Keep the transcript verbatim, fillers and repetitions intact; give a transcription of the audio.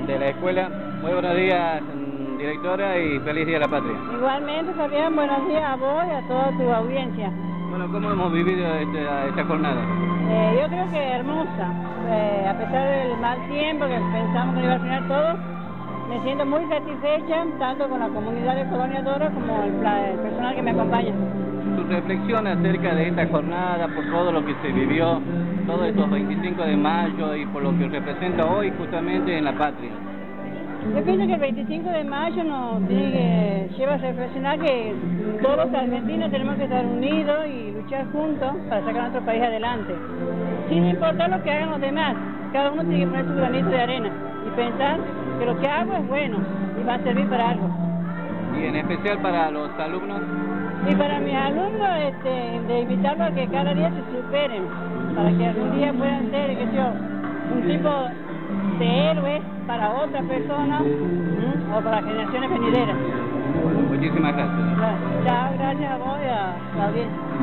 de la escuela. Muy buenos días, directora, y feliz Día de la Patria. Igualmente, Fabián, buenos días a vos y a toda tu audiencia. Bueno, ¿cómo hemos vivido esta, esta jornada? Eh, yo creo que hermosa, eh, a pesar del mal tiempo que pensamos que iba a frenar todo, me siento muy satisfecha, tanto con la comunidad de Colonia Dora como el, el personal que me acompaña. Tu reflexión acerca de esta jornada, por todo lo que se vivió, todos estos veinticinco de mayo y por lo que representa hoy justamente en la patria. Yo pienso que el veinticinco de mayo nos tiene que, lleva a reflexionar que todos los argentinos tenemos que estar unidos y luchar juntos para sacar a nuestro país adelante. Sin importar lo que hagan los demás, cada uno tiene que poner su granito de arena y pensar que lo que hago es bueno y va a servir para algo. Y en especial para los alumnos. Y para mis alumnos, este, de invitarlos a que cada día se superen, para que algún día puedan ser, qué sé yo, un tipo de héroes para otras personas, ¿sí? O para generaciones venideras. Bueno, muchísimas gracias. Chao, gracias a vos y a la audiencia.